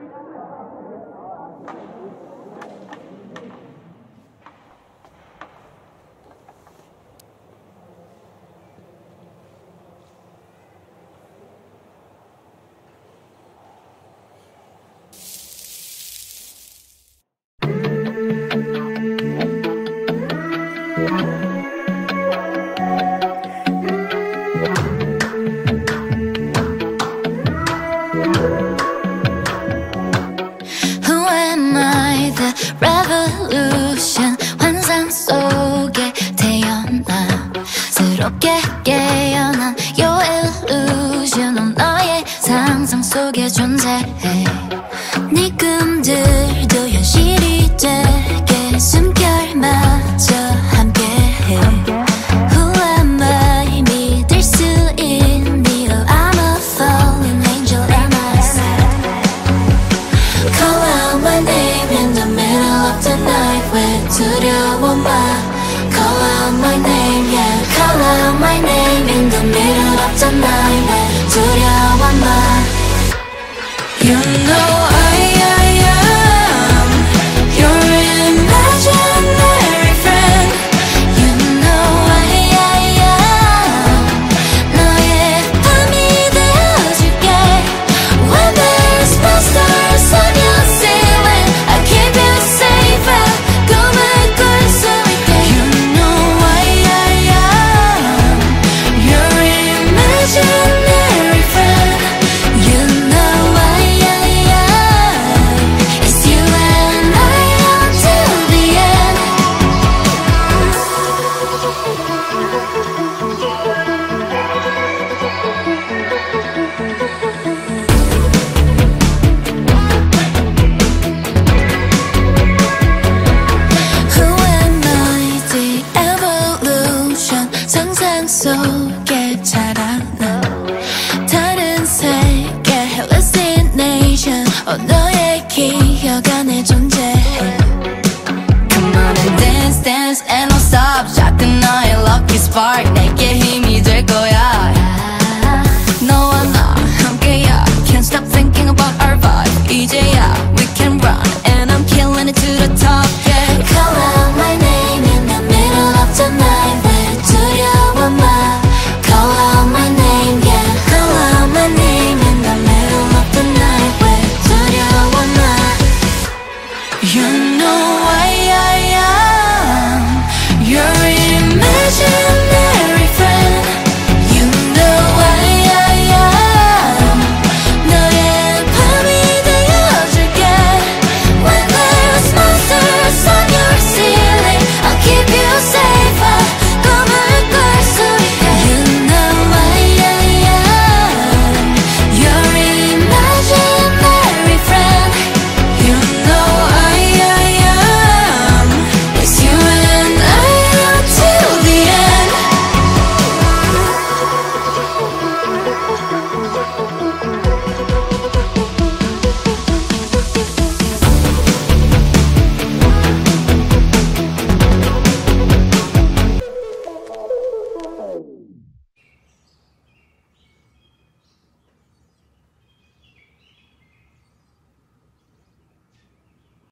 revolution 환상 속에 태어나 새롭게 깨어난 your illusion 넌 너의 상상 속에 존재해 네 꿈들도 현실이 되게 숨결마저 함께해 Who am I 믿을 수 있니 Oh I'm a fallen angel am I Call out my name in the middle of the night 왜 두려워 마 Call out my name yeah Call out my name in the middle of the night 왜 두려워 마 You know I am your imaginary friend You know I am 너의 밤이 되어줄게 When there's monsters on your ceiling I keep you safe and 꿈을 꿀 수 있게 You know I am your imaginary friend You know I am It's you and I until the end Who am I? The evolution 상상 속에 자라나 다른 세계 hallucination 너의 기억 안에 존재해 Come on and dance, dance and don't stop 작은 너의 lucky spark